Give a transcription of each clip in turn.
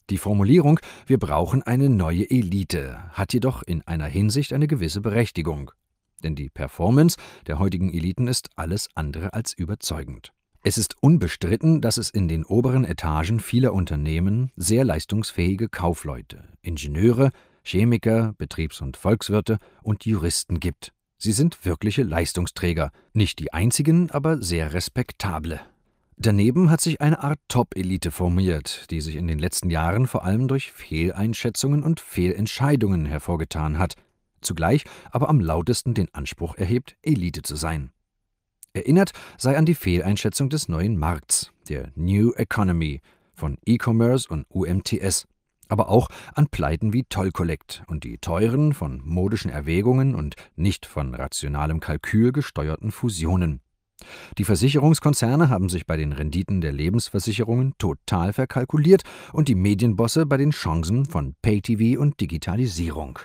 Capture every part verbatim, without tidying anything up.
Die Formulierung „Wir brauchen eine neue Elite“ hat jedoch in einer Hinsicht eine gewisse Berechtigung. Denn die Performance der heutigen Eliten ist alles andere als überzeugend. Es ist unbestritten, dass es in den oberen Etagen vieler Unternehmen sehr leistungsfähige Kaufleute, Ingenieure, Chemiker, Betriebs- und Volkswirte und Juristen gibt. Sie sind wirkliche Leistungsträger, nicht die einzigen, aber sehr respektable. Daneben hat sich eine Art Top-Elite formiert, die sich in den letzten Jahren vor allem durch Fehleinschätzungen und Fehlentscheidungen hervorgetan hat, zugleich aber am lautesten den Anspruch erhebt, Elite zu sein. Erinnert sei an die Fehleinschätzung des neuen Markts, der New Economy, von E-Commerce und U M T S, aber auch an Pleiten wie Toll Collect und die teuren, von modischen Erwägungen und nicht von rationalem Kalkül gesteuerten Fusionen. Die Versicherungskonzerne haben sich bei den Renditen der Lebensversicherungen total verkalkuliert und die Medienbosse bei den Chancen von Pay-T V und Digitalisierung.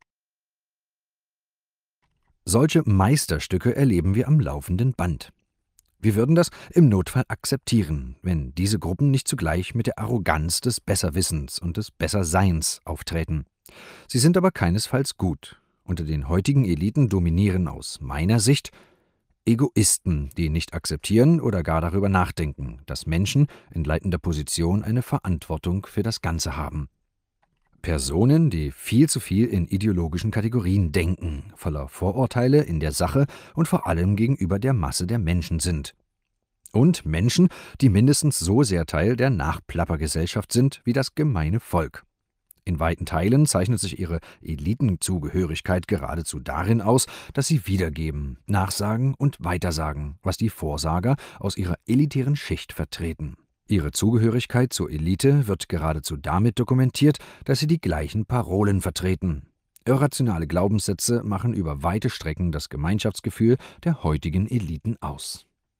Solche Meisterstücke erleben wir am laufenden Band. Wir würden das im Notfall akzeptieren, wenn diese Gruppen nicht zugleich mit der Arroganz des Besserwissens und des Besserseins auftreten. Sie sind aber keinesfalls gut. Unter den heutigen Eliten dominieren aus meiner Sicht Egoisten, die nicht akzeptieren oder gar darüber nachdenken, dass Menschen in leitender Position eine Verantwortung für das Ganze haben. Personen, die viel zu viel in ideologischen Kategorien denken, voller Vorurteile in der Sache und vor allem gegenüber der Masse der Menschen sind. Und Menschen, die mindestens so sehr Teil der Nachplappergesellschaft sind wie das gemeine Volk. In weiten Teilen zeichnet sich ihre Elitenzugehörigkeit geradezu darin aus, dass sie wiedergeben, nachsagen und weitersagen, was die Vorsager aus ihrer elitären Schicht vertreten. Ihre Zugehörigkeit zur Elite wird geradezu damit dokumentiert, dass sie die gleichen Parolen vertreten. Irrationale Glaubenssätze machen über weite Strecken das Gemeinschaftsgefühl der heutigen Eliten aus.